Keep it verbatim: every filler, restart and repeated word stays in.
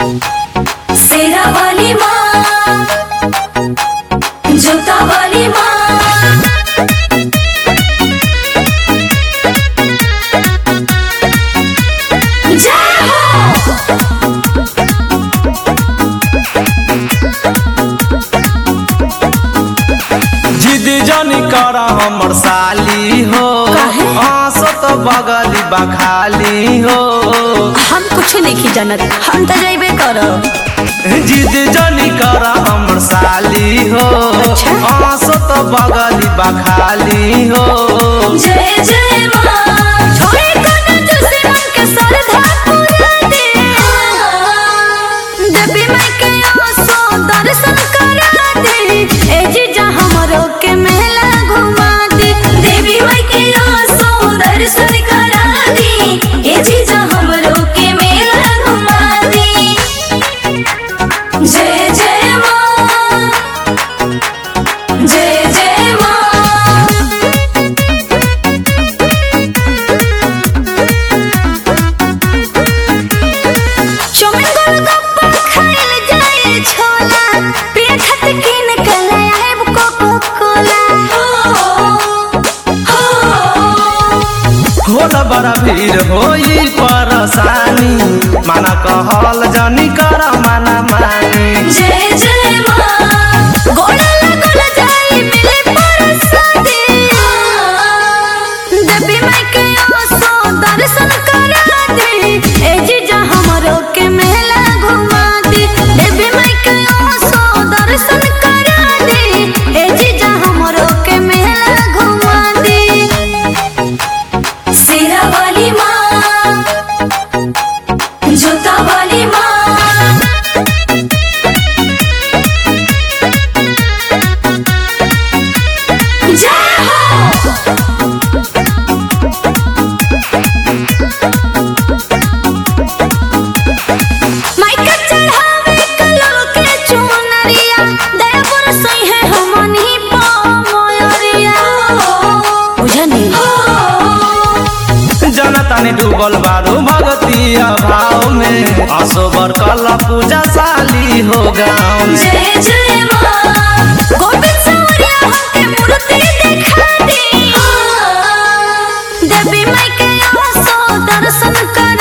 शेरा वाली माँ, जोता वाली माँ, जय हो। जिद जनी करा हमर साली हो, हंसत बगली बखाली हो। हम कुछ नहीं जानत, हम तो जाइबे करब। जिद जनी करा हमर साली हो, हंसत बगली बखाली हो। जय जय माँ, छोड़े कोना दुश्मन के सरधा पूरा दे। देवी माई के आसो दर्शन करा दे। ए जीजा हमरो के मेला घुमा दे। देवी माई के आसो दर्शन करा दे। ए जीजा हमरो के मेला घुमा दे। जय जय माँ, जय जय माँ। चौमिन गोलगप्पा खाइल जाए छोला, पिए खातिर किन के ले आएब कोको कोला। होला बड़ा भीड़ होई परेशानी, माना कहल जनी कर माना मानी। जय जय माँ, गोला लगल जाई मिले परसादी। देवी माई के आसो दर्शन करा दे। ए जीजा हमरो के मेला घुमा दे। देवी माई के आसो दर्शन करा दे। ए जीजा हमरो के मेला घुमा दे। शेरा वाली माँ, जोता वाली माँ, जय हो। माइका चढ़ावे कलो के चुनरिया, दया बरसई है हमनी पा मोयरिया। बुझनी जनता ने डूबल बारू भगतिया भाव में, असोबर कला पूजा साली हो गाँव में। जय जय माँ, गोविंद सवरिया होके मूर्ति दिखा दी। देवी माई के आसो दर्शन कर